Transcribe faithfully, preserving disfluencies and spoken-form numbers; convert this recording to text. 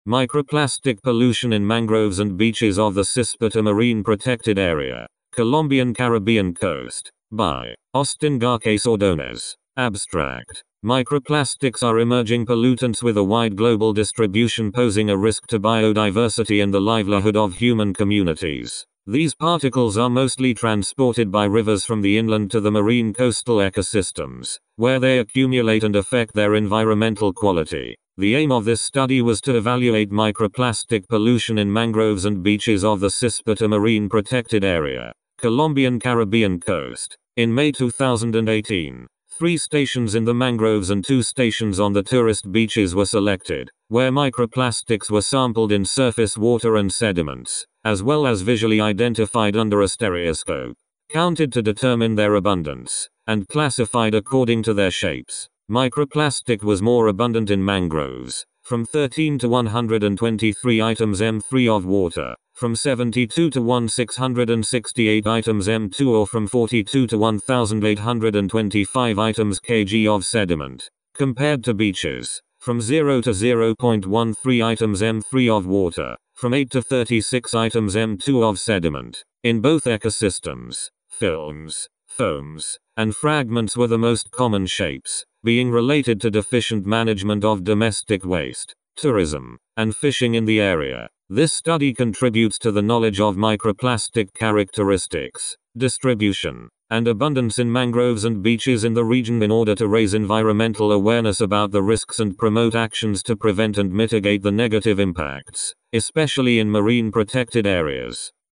Microplastic pollution in mangroves and beaches of the Cispata Marine Protected Area, Colombian Caribbean coast. By Austin Garces Ordonez. Abstract. Microplastics are emerging pollutants with a wide global distribution, posing a risk to biodiversity and the livelihood of human communities. These particles are mostly transported by rivers from the inland to the marine coastal ecosystems, where they accumulate and affect their environmental quality. The aim of this study was to evaluate microplastic pollution in mangroves and beaches of the Cispata Marine Protected Area, Colombian Caribbean coast. In May two thousand eighteen, three stations in the mangroves and two stations on the tourist beaches were selected, where microplastics were sampled in surface water and sediments, as well as visually identified under a stereoscope, counted to determine their abundance, and classified according to their shapes. Microplastic was more abundant in mangroves, from thirteen to one hundred twenty-three items M three of water, from seventy-two to one thousand six hundred sixty-eight items M two, or from forty-two to one thousand eight hundred twenty-five items kg of sediment, compared to beaches, from zero to zero point one three items M three of water, from eight to thirty-six items M two of sediment. In both ecosystems, films, foams, and fragments were the most common shapes, being related to deficient management of domestic waste, tourism, and fishing in the area. This study contributes to the knowledge of microplastic characteristics, distribution, and abundance in mangroves and beaches in the region in order to raise environmental awareness about the risks and promote actions to prevent and mitigate the negative impacts, especially in marine protected areas.